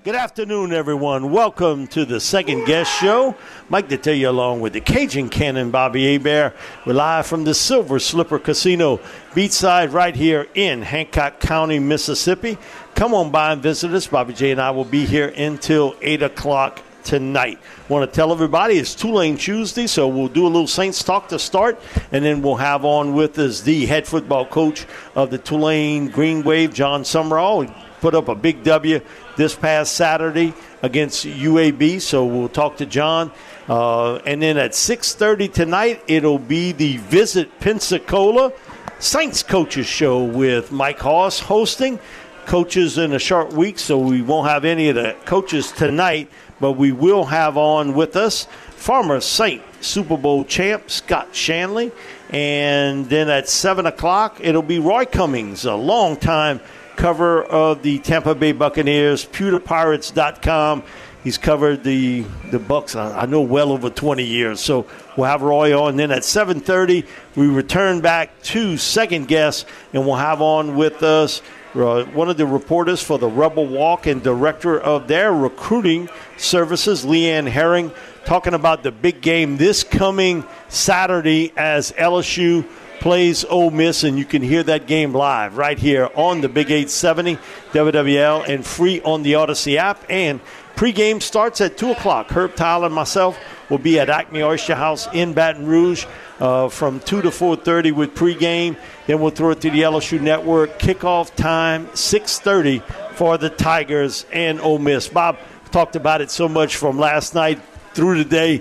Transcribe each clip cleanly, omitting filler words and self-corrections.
Good afternoon, everyone. Welcome to the Second Guest Show. Mike to tell you along with the Cajun Cannon, Bobby Hebert. We're live from the Silver Slipper Casino, beachside right here in Hancock County, Mississippi. Come on by and visit us. Bobby J and I will be here until 8 o'clock tonight. Want to tell everybody it's Tulane Tuesday, so we'll do a little Saints talk to start, and then we'll have on with us the head football coach of the Tulane Green Wave, John Summerall. He put up a big W this past Saturday against UAB, so we'll talk to John. And then at 6:30 tonight, it'll be the Visit Pensacola Saints Coaches Show with Mike Hoss hosting. Coaches in a short week, so we won't have any of the coaches tonight, but we will have on with us former Saint Super Bowl champ Scott Shanley. And then at 7 o'clock, it'll be Roy Cummings, a longtime cover of the Tampa Bay Buccaneers, PewterPirates.com. He's covered the Bucs, I know, well over 20 years. So we'll have Roy on. Then at 7:30, we return back to Second Guest, and we'll have on with us one of the reporters for the Rebel Walk and director of their recruiting services, Leanne Herring, talking about the big game this coming Saturday as LSU plays Ole Miss, and you can hear that game live right here on the Big 870 WWL and free on the Odyssey app. And pregame starts at 2 o'clock. Herb Tyler and myself will be at Acme Oyster House in Baton Rouge from 2 to 4:30 with pregame. Then we'll throw it to the LSU Network. Kickoff time, 6:30 for the Tigers and Ole Miss. Bob talked about it so much from last night through today.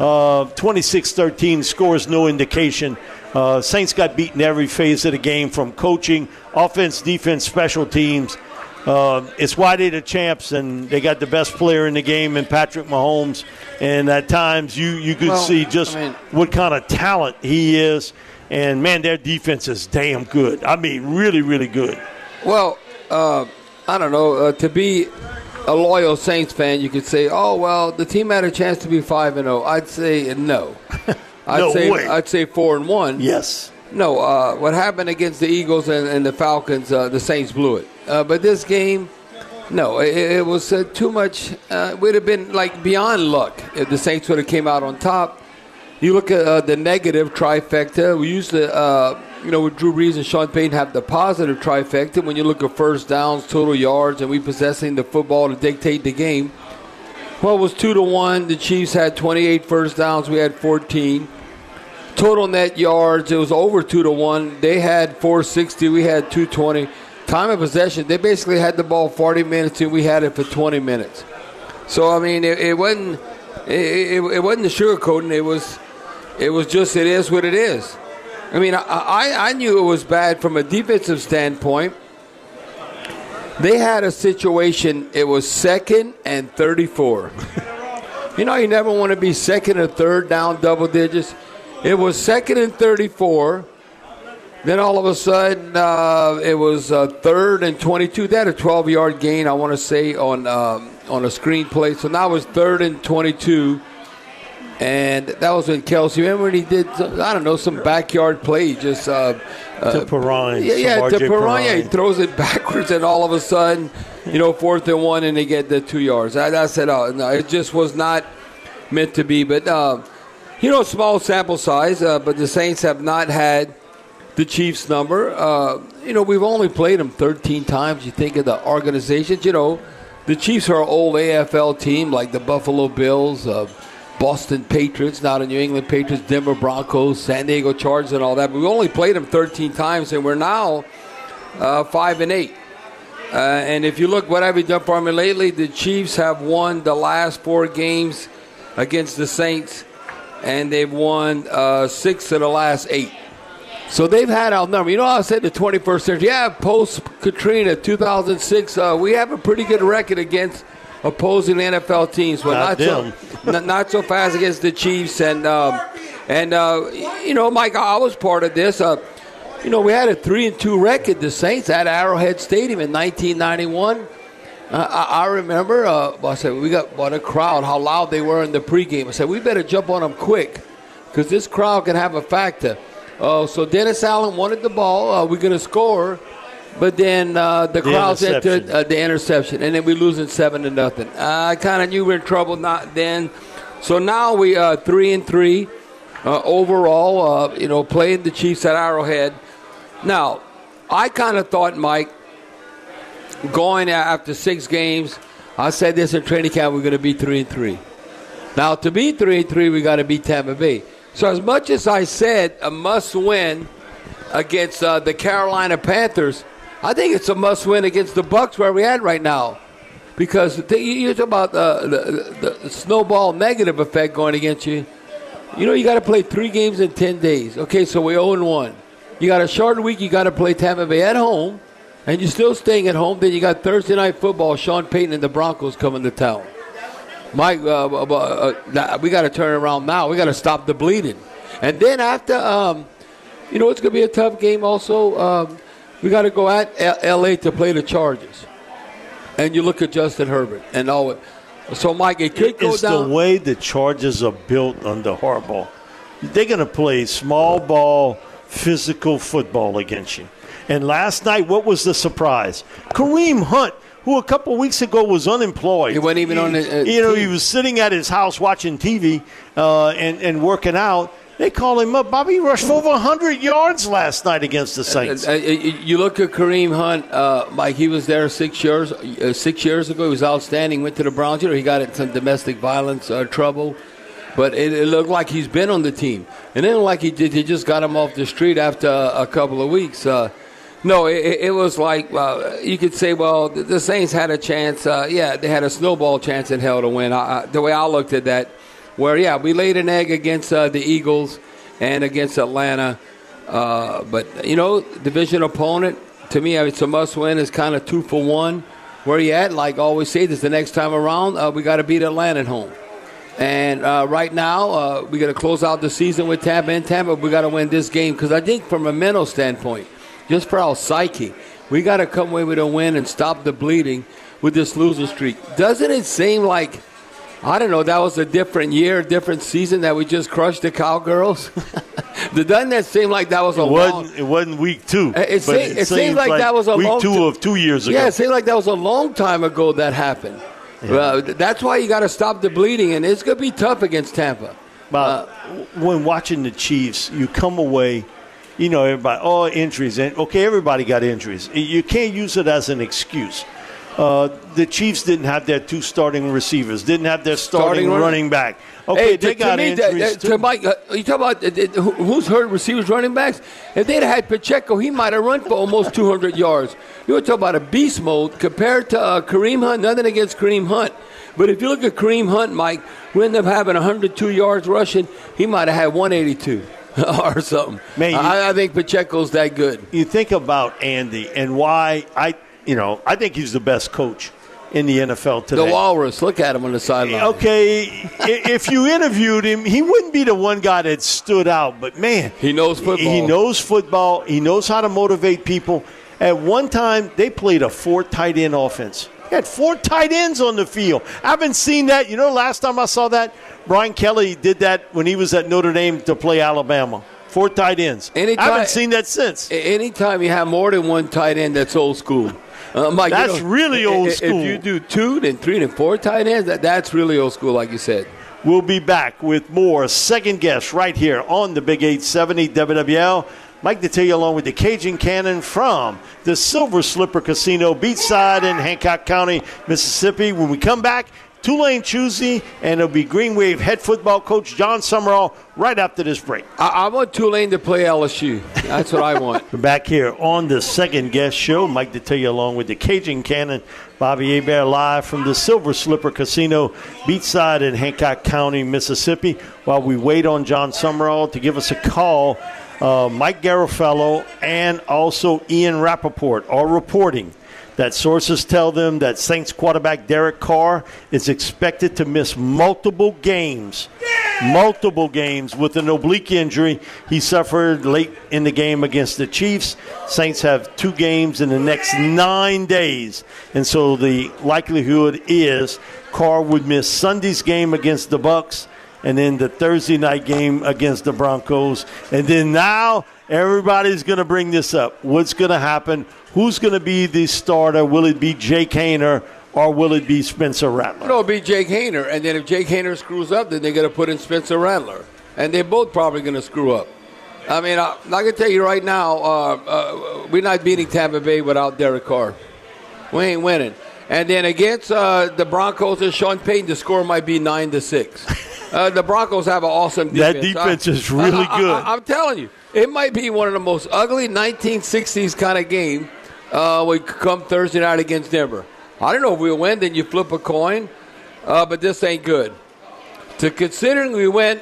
26-13 scores no indication. Saints got beaten every phase of the game, from coaching, offense, defense, special teams. It's why they're the champs, and they got the best player in the game in Patrick Mahomes. And at times you could see just what kind of talent he is. And, man, their defense is damn good. I mean, really, really good. Well, I don't know. To be a loyal Saints fan, you could say, oh, well, the team had a chance to be 5-0. I'd say no. I'd say 4-1. Yes. No, what happened against the Eagles and the Falcons, the Saints blew it. But this game, no, it was too much. It would have been like beyond luck if the Saints would have came out on top. You look at the negative trifecta. We used to, with Drew Brees and Sean Payton, have the positive trifecta. When you look at first downs, total yards, and we possessing the football to dictate the game. Well, it was 2-1. The Chiefs had 28 first downs. We had 14. Total net yards, it was over 2-1. They had 460. We had 220. Time of possession, they basically had the ball 40 minutes, and we had it for 20 minutes. So, I mean, it wasn't the sugarcoating. It was just, it is what it is. I mean, I knew it was bad from a defensive standpoint. They had a situation, it was 2nd and 34. You never want to be second or third down double digits. It was 2nd and 34. Then all of a sudden, it was 3rd and 22. They had a 12-yard gain, I want to say, on a screen play. So now it's 3rd and 22. And that was when Kelsey, remember when he did, some backyard play, just to Perrine. To Perrine. Yeah, he throws it backwards, and all of a sudden, 4th and 1, and they get the 2 yards. I said, no, it just was not meant to be. But, small sample size, but the Saints have not had the Chiefs' number. We've only played them 13 times. You think of the organizations. The Chiefs are an old AFL team like the Buffalo Bills, Boston Patriots, now the New England Patriots, Denver Broncos, San Diego Chargers, and all that. But we only played them 13 times, and we're now 5-8. And if you look what have we done for them lately, the Chiefs have won the last 4 games against the Saints, and they've won 6 of the last 8. So they've had our number. I said the 21st century. Yeah, post-Katrina, 2006, we have a pretty good record against opposing NFL teams, but not so fast against the Chiefs. And Mike, I was part of this. We had a 3-2 record. The Saints at Arrowhead Stadium in 1991. I remember. I said what a crowd! How loud they were in the pregame. I said we better jump on them quick because this crowd can have a factor. So Dennis Allen wanted the ball. We're going to score. But then the crowds entered interception. the interception, and then we losing 7-0. I kind of knew we were in trouble not then. So now we are 3-3 overall. Playing the Chiefs at Arrowhead. Now, I kind of thought, Mike, going after 6 games, I said this in training camp, we're going to be 3-3. Now, to be 3-3, we got to beat Tampa Bay. So as much as I said a must-win against the Carolina Panthers, I think it's a must-win against the Bucs where we're at right now. Because you talk about the snowball negative effect going against you. You got to play 3 games in 10 days. Okay, so we're 0-1. You got a short week. You got to play Tampa Bay at home, and you're still staying at home. Then you got Thursday Night Football, Sean Payton and the Broncos coming to town. Mike, we got to turn around now. We got to stop the bleeding. And then after, it's going to be a tough game also. We got to go at L.A. to play the Chargers. And you look at Justin Herbert and all. So, Mike, it could go down. It's the way the Chargers are built under Harbaugh. They're going to play small ball, physical football against you. And last night, what was the surprise? Kareem Hunt, who a couple weeks ago was unemployed. He wasn't even on the he was sitting at his house watching TV and working out. They call him up. Bobby rushed for over 100 yards last night against the Saints. You look at Kareem Hunt, Mike, he was there 6 years ago. He was outstanding, went to the Browns. He got in some domestic violence trouble. But it looked like he's been on the team. And then like he just got him off the street after a couple of weeks. No, it was like, you could say, well, the Saints had a chance. They had a snowball chance in hell to win. The way I looked at that, where, we laid an egg against the Eagles and against Atlanta. But, division opponent, to me, it's a must-win. It's kind of 2 for 1. Where you at? Like I always say, this the next time around, we got to beat Atlanta at home. And right now, we got to close out the season with Tampa and Tampa. We got to win this game because I think from a mental standpoint, just for our psyche, we got to come away with a win and stop the bleeding with this losing streak. Doesn't it seem like, I don't know, that was a different year, different season that we just crushed the Cowgirls? Doesn't that seem like that was It wasn't week 2. It seems like that was a week long 2 of 2 years ago. Yeah, it seemed like that was a long time ago that happened. Yeah. That's why you got to stop the bleeding, and it's going to be tough against Tampa. But when watching the Chiefs, you come away, everybody, injuries. And, okay, everybody got injuries. You can't use it as an excuse. The Chiefs didn't have their 2 starting receivers, didn't have their starting running back. Okay, they got injuries too. Mike, you talk about who's hurt receivers, running backs? If they'd had Pacheco, he might have run for almost 200 yards. You were talking about a beast mode compared to Kareem Hunt. Nothing against Kareem Hunt. But if you look at Kareem Hunt, Mike, we ended up having 102 yards rushing. He might have had 182 or something. Man, I think Pacheco's that good. You think about Andy and why I think he's the best coach in the NFL today. The Walrus. Look at him on the sideline. Okay, if you interviewed him, he wouldn't be the one guy that stood out. But, man. He knows football. He knows football. He knows how to motivate people. At one time, they played a 4 tight end offense. He had 4 tight ends on the field. I haven't seen that. Last time I saw that, Brian Kelly did that when he was at Notre Dame to play Alabama. 4 tight ends. I haven't seen that since. Anytime you have more than 1 tight end, that's old school. Mike, that's really old school. If you do 2, then 3, then 4 tight ends, that's really old school, like you said. We'll be back with more Second Guess right here on the Big 870 WWL. Mike Detillier along with the Cajun Cannon from the Silver Slipper Casino, beachside in Hancock County, Mississippi. When we come back, Tulane Tuesday, and it'll be Green Wave head football coach John Summerall right after this break. I want Tulane to play LSU. That's what I want. We're back here on the Second Guest Show. Mike Detillier along with the Cajun Cannon, Bobby Hebert live from the Silver Slipper Casino, beachside in Hancock County, Mississippi. While we wait on John Summerall to give us a call, Mike Garofalo and also Ian Rappaport are reporting that sources tell them that Saints quarterback Derek Carr is expected to miss multiple games with an oblique injury he suffered late in the game against the Chiefs. Saints have 2 games in the next 9 days, and so the likelihood is Carr would miss Sunday's game against the Bucs and then the Thursday night game against the Broncos. And then now everybody's going to bring this up. What's going to happen? who's going to be the starter? Will it be Jake Haener or will it be Spencer Rattler? No, it'll be Jake Haener. And then if Jake Haener screws up, then they're going to put in Spencer Rattler. And they're both probably going to screw up. I mean, I can tell you right now, we're not beating Tampa Bay without Derek Carr. We ain't winning. And then against the Broncos and Sean Payton, the score might be 9-6. The Broncos have an awesome defense. That defense is really good. I'm telling you, it might be one of the most ugly 1960s kind of game when come Thursday night against Denver. I don't know if we'll win, then you flip a coin, but this ain't good. Considering we went,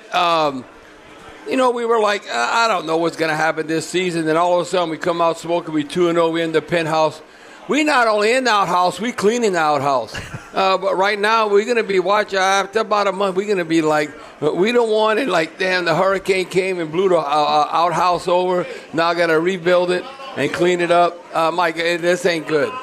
we were like, I don't know what's going to happen this season, and all of a sudden we come out smoking, we 2-0, we in the penthouse. We not only in the outhouse, we cleaning the outhouse. But right now, we're going to be watching. After about a month, we're going to be like, we don't want it. Like, damn, the hurricane came and blew the outhouse over. Now I got to rebuild it and clean it up. Mike, this ain't good.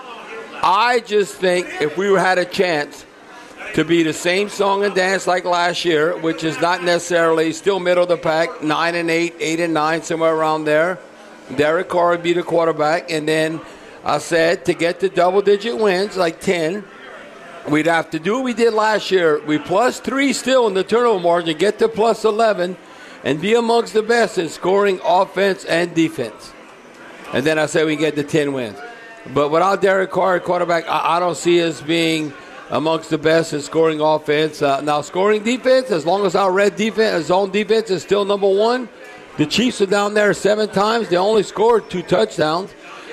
I just think if we had a chance to be the same song and dance like last year, which is not necessarily still middle of the pack, 9-8, 8-9, somewhere around there. Derek Carr would be the quarterback, and then I said to get to double-digit wins, like 10, we'd have to do what we did last year. We +3 still in the turnover margin, get to +11, and be amongst the best in scoring offense and defense. And then I said we get to 10 wins. But without Derek Carr at quarterback, I don't see us being amongst the best in scoring offense. Now, scoring defense, as long as our red defense, zone defense is still number one, the Chiefs are down there 7 times. They only scored 2 touchdowns.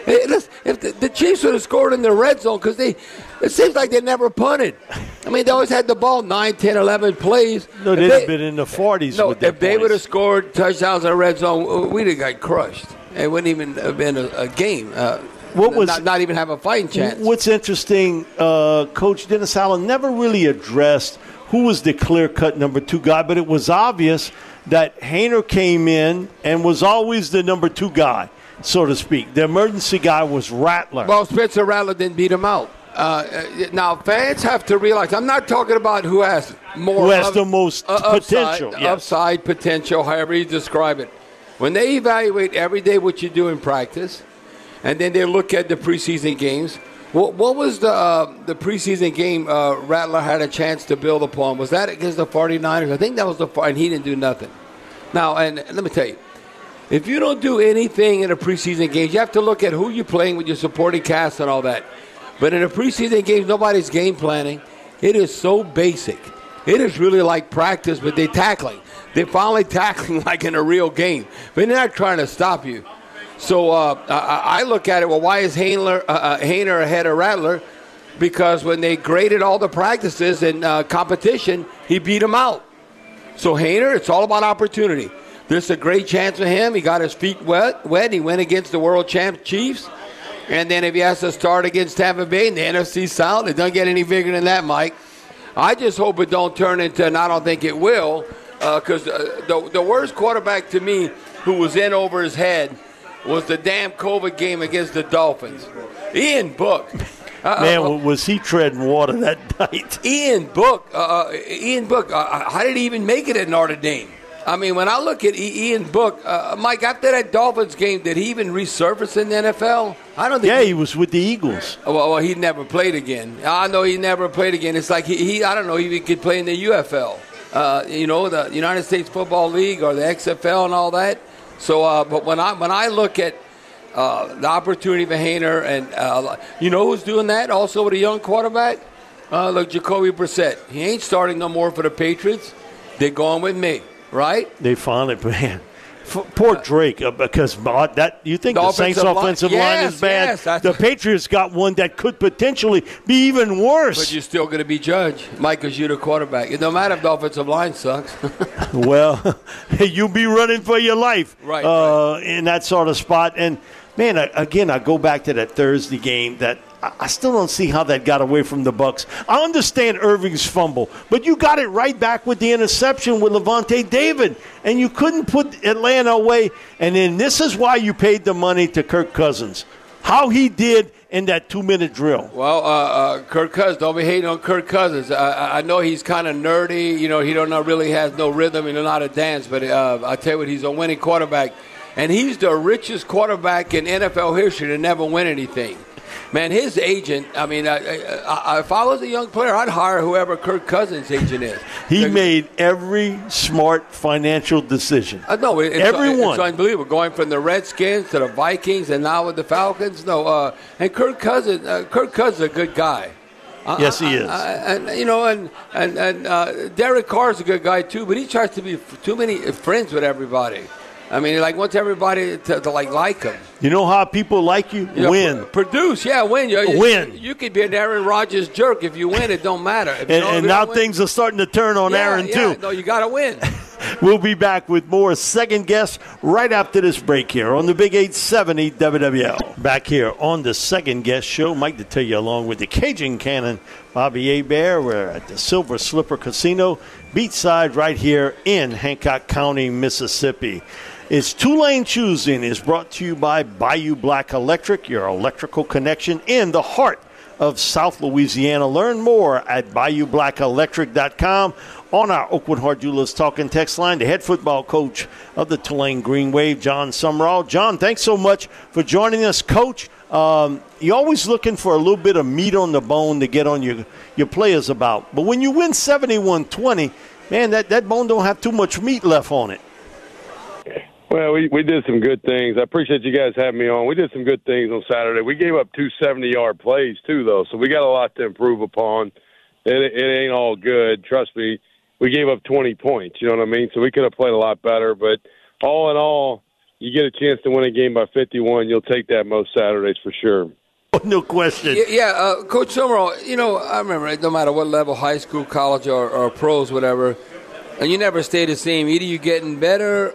If the Chiefs would have scored in the red zone, because it seems like they never punted. I mean, they always had the ball 9, 10, 11 plays. No, they'd have been in the 40s. No, with their if they would have scored touchdowns in the red zone, we'd have got crushed. It wouldn't even have been a game. Not even have a fighting chance. What's interesting, Coach Dennis Allen never really addressed who was the clear-cut number 2 guy, but it was obvious that Haener came in and was always the number 2 guy, so to speak. The emergency guy was Rattler. Well, Spencer Rattler didn't beat him out. Now, fans have to realize, I'm not talking about who has the most potential. Upside potential, however you describe it. When they evaluate every day what you do in practice, and then they look at the preseason games, what was the preseason game Rattler had a chance to build upon? Was that against the 49ers? I think that was and he didn't do nothing. Now, and let me tell you, if you don't do anything in a preseason game, you have to look at who you're playing with your supporting cast and all that. But in a preseason game, nobody's game planning. It is so basic. It is really like practice, but they're tackling. They're finally tackling like in a real game. But they're not trying to stop you. So I look at it, well, why is Haener ahead of Rattler? Because when they graded all the practices and competition, he beat him out. So Haener, it's all about opportunity. This is a great chance for him. He got his feet wet. He went against the world champ Chiefs. And then if he has to start against Tampa Bay in the NFC South, it doesn't get any bigger than that, Mike. I just hope it don't turn into, and I don't think it will, because the worst quarterback to me who was in over his head was the damn COVID game against the Dolphins. Ian Book. Man, was he treading water that night? Ian Book. How did he even make it at Notre Dame? I mean, when I look at Ian Book, Mike, after that Dolphins game, did he even resurface in the NFL? I don't think. Yeah, he was with the Eagles. Well, he never played again. I know he never played again. It's like he I don't know, he could play in the UFL, the United States Football League or the XFL and all that. So, but when I look at the opportunity for Haener, and you know who's doing that also with a young quarterback? Look, Jacoby Brissett. He ain't starting no more for the Patriots. They're going with me. Right? They finally, man. Poor Drake, because that you think the Saints' offensive line is bad. Yes, the Patriots got one that could potentially be even worse. But you're still going to be judged, Mike, because you're the quarterback. It don't matter if the offensive line sucks. Well, you'll be running for your life right. In that sort of spot. And, man, again, I go back to that Thursday game that I still don't see how that got away from the Bucs. I understand Irving's fumble, but you got it right back with the interception with Levante David, and you couldn't put Atlanta away. And then this is why you paid the money to Kirk Cousins. How he did in that 2-minute drill. Well, Kirk Cousins, don't be hating on Kirk Cousins. I know he's kind of nerdy. You know, he really has no rhythm and not a dance. But I tell you what, he's a winning quarterback. and he's the richest quarterback in NFL history to never win anything. Man, his agent, I mean, if I was a young player, I'd hire whoever Kirk Cousins' agent is. He made every smart financial decision. No, everyone. It's unbelievable. Going from the Redskins to the Vikings and now with the Falcons. And Kirk Cousins is a good guy. Yes, he is. And Derek Carr's a good guy too, but he tries to be too many friends with everybody. I mean, he wants everybody to like him. You know how people like you? Win. Produce, win. Win. You could be an Aaron Rodgers jerk. If you win, it don't matter. And now things are starting to turn on Aaron, too. No, you got to win. We'll be back with more Second Guess right after this break here on the Big 870 WWL. Back here on the Second Guess show, Mike to tell you along with the Cajun Cannon, Bobby Hebert. We're at the Silver Slipper Casino, beachside right here in Hancock County, Mississippi. It's Tulane Choosing is brought to you by Bayou Black Electric, your electrical connection in the heart of South Louisiana. Learn more at BayouBlackElectric.com. On our Oakwood Hart Jewelers talking text line, the head football coach of the Tulane Green Wave, John Sumrall. John, thanks so much for joining us, Coach. You're always looking for a little bit of meat on the bone to get on your players about. But when you win 71-20, man, that bone don't have too much meat left on it. Well, we did some good things. I appreciate you guys having me on. We did some good things on Saturday. We gave up 2 70-yard plays, too, though, so we got a lot to improve upon. It ain't all good. Trust me, we gave up 20 points, you know what I mean? So we could have played a lot better. But all in all, you get a chance to win a game by 51, you'll take that most Saturdays for sure. No question. Yeah, Coach Sumrall, I remember no matter what level, high school, college, or pros, whatever, and you never stay the same. Either you're getting better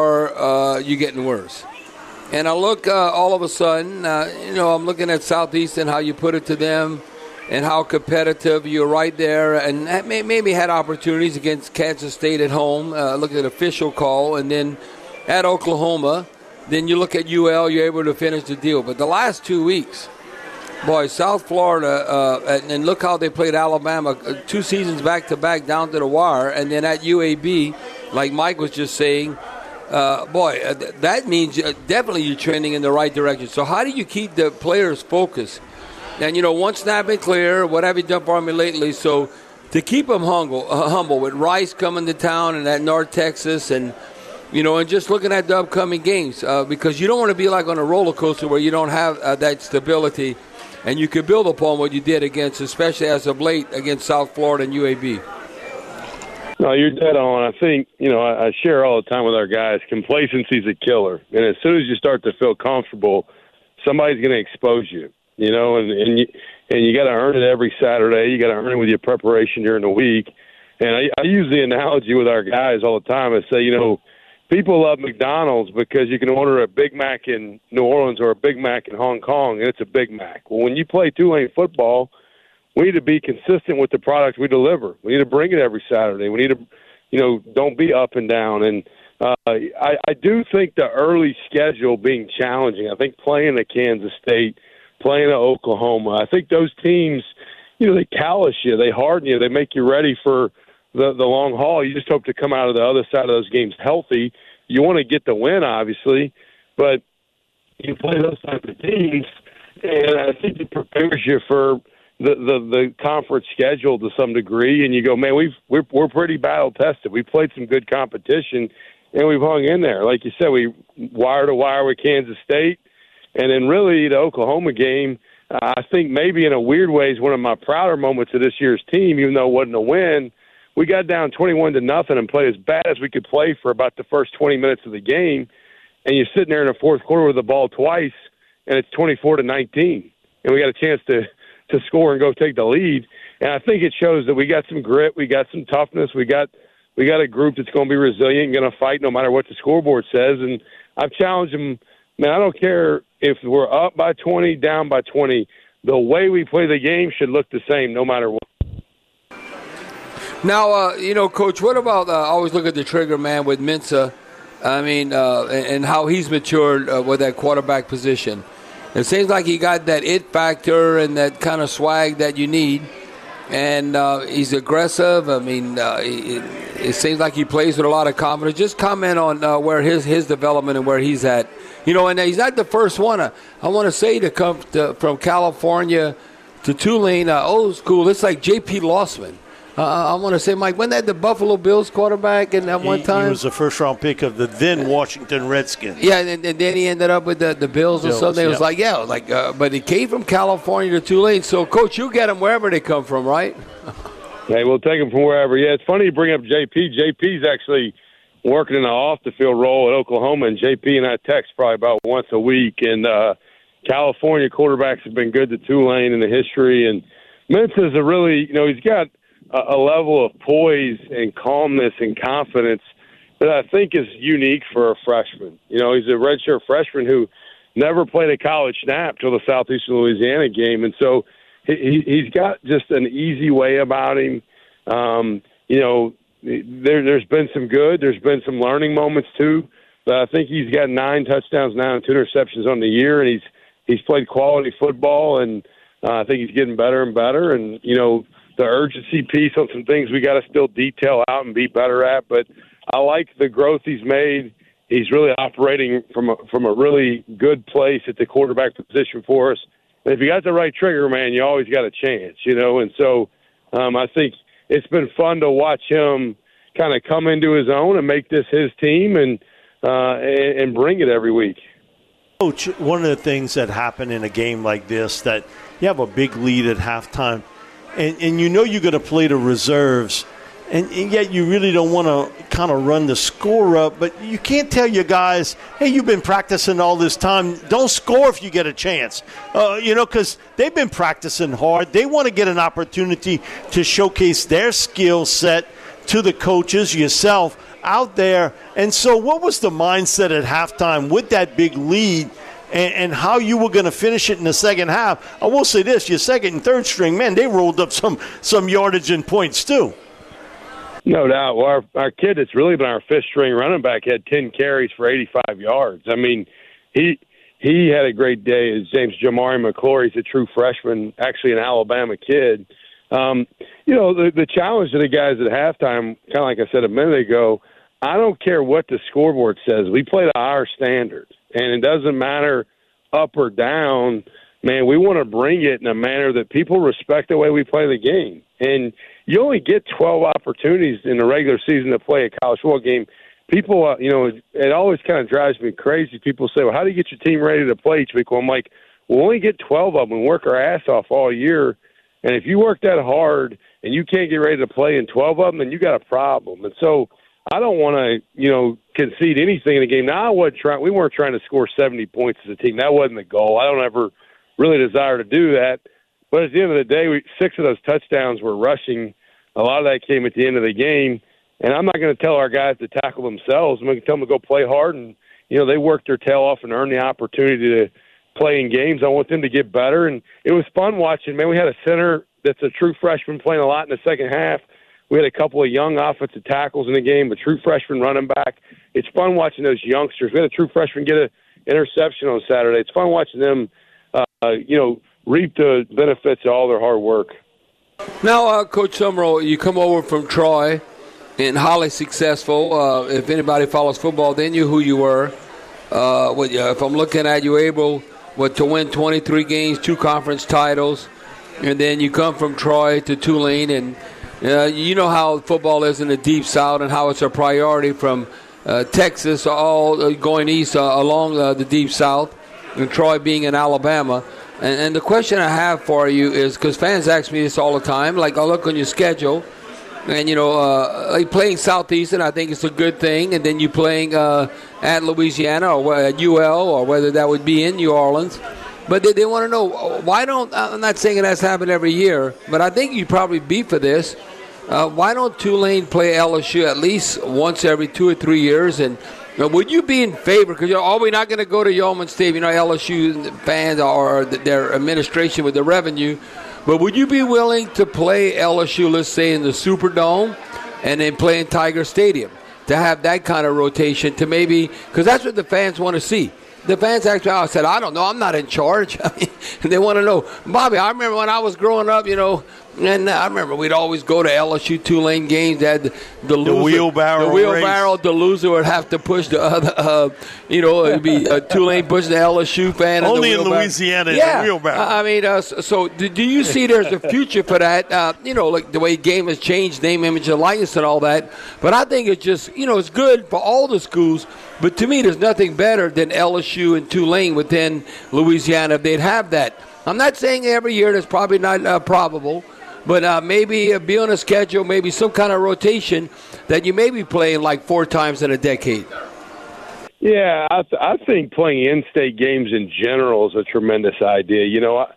or you're getting worse. And I look all of a sudden, I'm looking at Southeast and how you put it to them and how competitive you're right there. And maybe had opportunities against Kansas State at home. Look at official call. And then at Oklahoma, then you look at UL, you're able to finish the deal. But the last 2 weeks, boy, South Florida, and look how they played Alabama 2 seasons back-to-back down to the wire, and then at UAB, like Mike was just saying, that means definitely you're trending in the right direction. So how do you keep the players focused? And, one snap and clear, what have you done for me lately? So to keep them humble with Rice coming to town and at North Texas and just looking at the upcoming games because you don't want to be like on a roller coaster where you don't have that stability. And you can build upon what you did against, especially as of late, against South Florida and UAB. No, you're dead on. I think, I share all the time with our guys, complacency's a killer. And as soon as you start to feel comfortable, somebody's going to expose you, and you got to earn it every Saturday. You got to earn it with your preparation during the week. And I use the analogy with our guys all the time. I say, people love McDonald's because you can order a Big Mac in New Orleans or a Big Mac in Hong Kong, and it's a Big Mac. Well, when you play Tulane football, we need to be consistent with the product we deliver. We need to bring it every Saturday. We need to, don't be up and down. And I do think the early schedule being challenging. I think playing at Kansas State, playing at Oklahoma, I think those teams, they callous you, they harden you, they make you ready for the long haul. You just hope to come out of the other side of those games healthy. You want to get the win, obviously, but you play those types of teams, and I think it prepares you for the conference schedule to some degree. And you go, man, we're pretty battle tested. We played some good competition, and we've hung in there. Like you said, we wire to wire with Kansas State, and then really the Oklahoma game. I think maybe in a weird way is one of my prouder moments of this year's team, even though it wasn't a win. We got down 21-0 and played as bad as we could play for about the first 20 minutes of the game. And you're sitting there in the fourth quarter with the ball twice, and it's 24-19. And we got a chance to score and go take the lead. And I think it shows that we got some grit, we got some toughness, we got a group that's going to be resilient and going to fight no matter what the scoreboard says. And I've challenged them, man, I don't care if we're up by 20, down by 20. The way we play the game should look the same no matter what. Now, Coach, what about I always look at the trigger man with Mensah, and how he's matured with that quarterback position. It seems like he got that it factor and that kind of swag that you need. and he's aggressive. I mean, it seems like he plays with a lot of confidence. Just comment on where his development and where he's at. And he's not the first one. I want to say to come from California to Tulane, old school. It's like J.P. Lossman. I want to say, Mike, wasn't that the Buffalo Bills quarterback at one time? He was a first-round pick of the then Washington Redskins. Yeah, and then he ended up with the Bills or something. It was but he came from California to Tulane. So, Coach, you get them wherever they come from, right? Hey, we'll take them from wherever. Yeah, it's funny you bring up JP. JP's actually working in an off-the-field role at Oklahoma, and JP and I text probably about once a week. And California quarterbacks have been good to Tulane in the history. And Memphis is he's got a level of poise and calmness and confidence that I think is unique for a freshman. He's a redshirt freshman who never played a college snap till the Southeastern Louisiana game, and so he's got just an easy way about him. There's been some good, there's been some learning moments too, but I think he's got 9 touchdowns now and 2 interceptions on the year, and he's played quality football, and I think he's getting better and better, and the urgency piece on some things we got to still detail out and be better at. But I like the growth he's made. He's really operating from a really good place at the quarterback position for us. And if you got the right trigger, man, you always got a chance, And so I think it's been fun to watch him kind of come into his own and make this his team and bring it every week. Coach, one of the things that happen in a game like this, that you have a big lead at halftime, and you're going to play the reserves, and yet you really don't want to kind of run the score up, but you can't tell your guys, hey, you've been practicing all this time, don't score if you get a chance, because they've been practicing hard. They want to get an opportunity to showcase their skill set to the coaches, yourself, out there. And so what was the mindset at halftime with that big lead and how you were going to finish it in the second half? I will say this, your second and third string, man, they rolled up some yardage and points too. No doubt. Well, our kid that's really been our fifth-string running back had 10 carries for 85 yards. I mean, he had a great day. His name's Jamari McClory. He's a true freshman, actually an Alabama kid. The challenge to the guys at halftime, kind of like I said a minute ago, I don't care what the scoreboard says. We play to our standard, and it doesn't matter up or down. Man, we want to bring it in a manner that people respect the way we play the game. And you only get 12 opportunities in the regular season to play a college football game. People, it always kind of drives me crazy. People say, well, how do you get your team ready to play each week? Well, I'm like, we'll only get 12 of them and work our ass off all year. And if you work that hard and you can't get ready to play in 12 of them, then you got a problem. And so I don't want to, concede anything in the game. Now, we weren't trying to score 70 points as a team. That wasn't the goal. I don't ever really desire to do that. But at the end of the day, 6 of those touchdowns were rushing. A lot of that came at the end of the game. And I'm not going to tell our guys to tackle themselves. I'm going to tell them to go play hard. And, they worked their tail off and earned the opportunity to play in games. I want them to get better. And it was fun watching. Man, we had a center that's a true freshman playing a lot in the second half. We had a couple of young offensive tackles in the game, a true freshman running back. It's fun watching those youngsters. We had a true freshman get an interception on Saturday. It's fun watching them, reap the benefits of all their hard work. Now, Coach Summerall, you come over from Troy and highly successful. If anybody follows football, they knew who you were. If I'm looking at you, able to win 23 games, 2 conference titles, and then you come from Troy to Tulane, and you know how football is in the Deep South and how it's a priority from Texas all going east along the Deep South, and Troy being in Alabama. And the question I have for you is, because fans ask me this all the time, like, I look on your schedule, and, like playing Southeastern, I think it's a good thing, and then you playing at Louisiana or at UL, or whether that would be in New Orleans. But they want to know, why don't, I'm not saying it has to happen every year, but I think you'd probably be for this. Why don't Tulane play LSU at least once every 2 or 3 years? And would you be in favor? Because we're not going to go to Yeoman Stadium, LSU fans or their administration with the revenue. But would you be willing to play LSU, let's say, in the Superdome and then play in Tiger Stadium to have that kind of rotation to maybe, because that's what the fans want to see. The fans actually said, I don't know, I'm not in charge. I mean, they want to know. Bobby, I remember when I was growing up, And I remember we'd always go to LSU Tulane games. They had the loser, wheelbarrow race. The loser would have to push the other, it'd be Tulane pushing the LSU fan. Only in Louisiana, yeah. the wheelbarrow. I mean, so do you see there's a future for that? Like the way game has changed, name, image, and likeness and all that. But I think it's just, it's good for all the schools. But to me, there's nothing better than LSU and Tulane within Louisiana if they'd have that. I'm not saying every year, that's probably not probable. But maybe be on a schedule, maybe some kind of rotation that you may be playing like 4 times in a decade. Yeah, I think playing in-state games in general is a tremendous idea.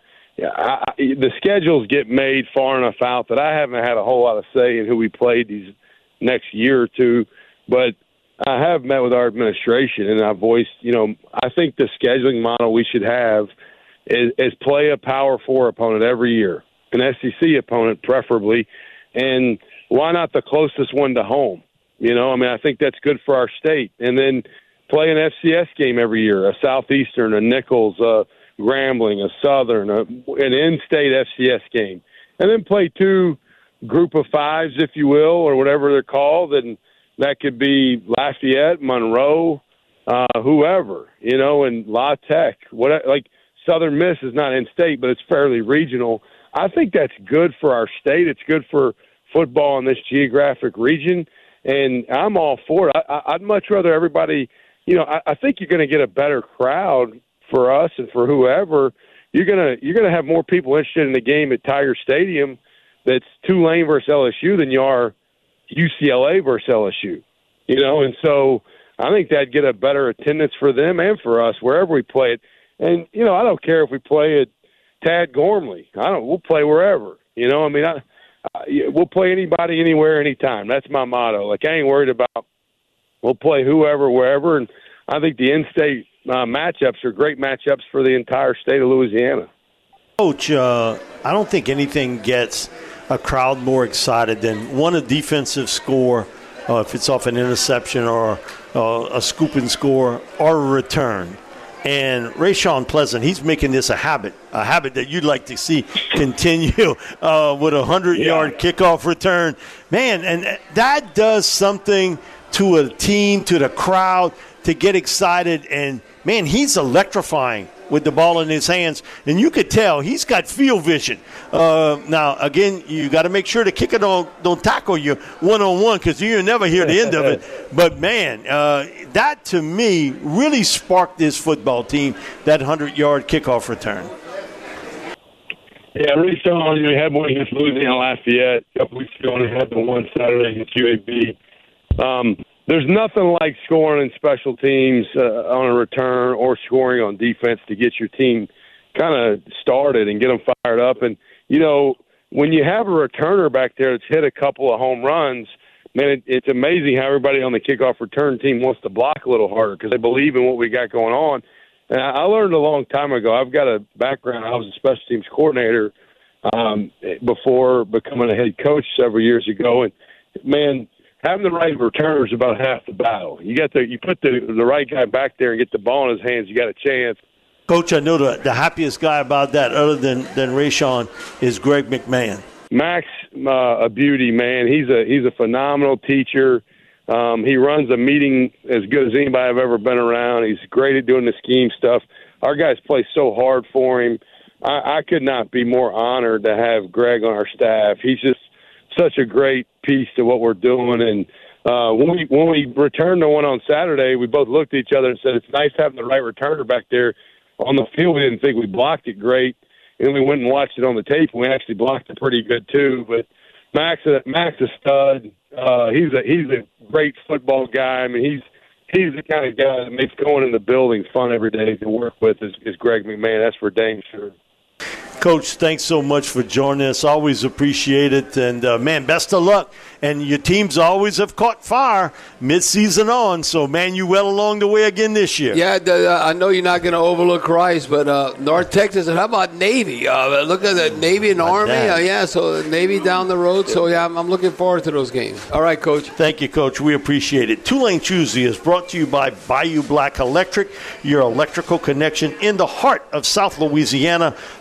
The schedules get made far enough out that I haven't had a whole lot of say in who we play these next year or two. But I have met with our administration, and I voiced, I think the scheduling model we should have is play a Power 4 opponent every year. An SEC opponent preferably, and why not the closest one to home? I think that's good for our state. And then play an FCS game every year, a Southeastern, a Nichols, a Grambling, a Southern, an in-state FCS game. And then play 2 group of 5s, if you will, or whatever they're called, and that could be Lafayette, Monroe, whoever, and La Tech. Southern Miss is not in-state, but it's fairly regional. I think that's good for our state. It's good for football in this geographic region, and I'm all for it. I'd much rather everybody, I think you're going to get a better crowd for us and for whoever. You're gonna have more people interested in the game at Tiger Stadium that's Tulane versus LSU than you are UCLA versus LSU, and so I think that'd get a better attendance for them and for us wherever we play it. And, I don't care if we play at Tad Gormley. We'll play wherever. We'll play anybody, anywhere, anytime. That's my motto. I ain't worried about. We'll play whoever, wherever. And I think the in-state matchups are great matchups for the entire state of Louisiana. Coach, I don't think anything gets a crowd more excited than a defensive score, if it's off an interception or a scoop and score or a return. And Rashawn Pleasant, he's making this a habit that you'd like to see continue with a 100-yard kickoff return. Man, and that does something to a team, to the crowd, to get excited. And, man, he's electrifying with the ball in his hands. And you could tell he's got field vision. Now, again, you got to make sure the kicker don't tackle you one-on-one because you'll never hear the end of it. But, man, that to me really sparked this football team, that 100-yard kickoff return. Yeah, really strong. We had one against Louisiana Lafayette a couple weeks ago, and we had the one Saturday against UAB. There's nothing like scoring in special teams on a return or scoring on defense to get your team kind of started and get them fired up. And, when you have a returner back there that's hit a couple of home runs, man, it's amazing how everybody on the kickoff return team wants to block a little harder because they believe in what we got going on. And I learned a long time ago. I've got a background. I was a special teams coordinator before becoming a head coach several years ago. And, man, having the right returner is about half the battle. You put the right guy back there and get the ball in his hands, you got a chance. Coach, I know the happiest guy about that, other than Rashawn, is Greg McMahon. Max, a beauty, man. He's a phenomenal teacher. He runs a meeting as good as anybody I've ever been around. He's great at doing the scheme stuff. Our guys play so hard for him. I could not be more honored to have Greg on our staff. He's just such a great piece to what we're doing. And when we returned the one on Saturday, we both looked at each other and said, it's nice having the right returner back there on the field. We didn't think we blocked it great. And then we went and watched it on the tape, and we actually blocked it pretty good too. But Max a stud. He's a great football guy. I mean, he's the kind of guy that makes going in the building fun every day to work with is Greg McMahon. That's for dang sure. Coach, thanks so much for joining us. Always appreciate it. And, man, best of luck. And your teams always have caught fire mid-season on. So, man, you well along the way again this year. Yeah, I know you're not going to overlook Rice, but North Texas, and how about Navy? Look at the Navy and Army. So Navy down the road. So, yeah, I'm looking forward to those games. All right, Coach. Thank you, Coach. We appreciate it. Tulane Tuesday is brought to you by Bayou Black Electric, your electrical connection in the heart of South Louisiana. Learn more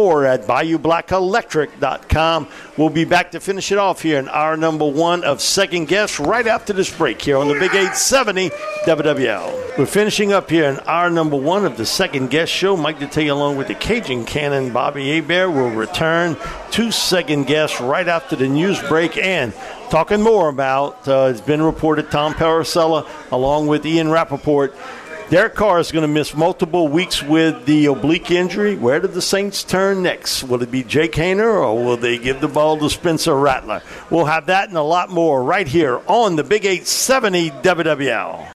more at BayouBlackElectric.com. We'll be back to finish it off here in hour number 1 of Second Guess right after this break here on the Big 870 WWL. We're finishing up here in hour number 1 of the Second Guess show. Mike Detillier along with the Cajun Cannon, Bobby Hebert, will return to Second Guess right after the news break, and talking more about, it's been reported, Tom Paracella along with Ian Rappaport, Derek Carr is going to miss multiple weeks with the oblique injury. Where do the Saints turn next? Will it be Jake Haener, or will they give the ball to Spencer Rattler? We'll have that and a lot more right here on the Big 870 WWL.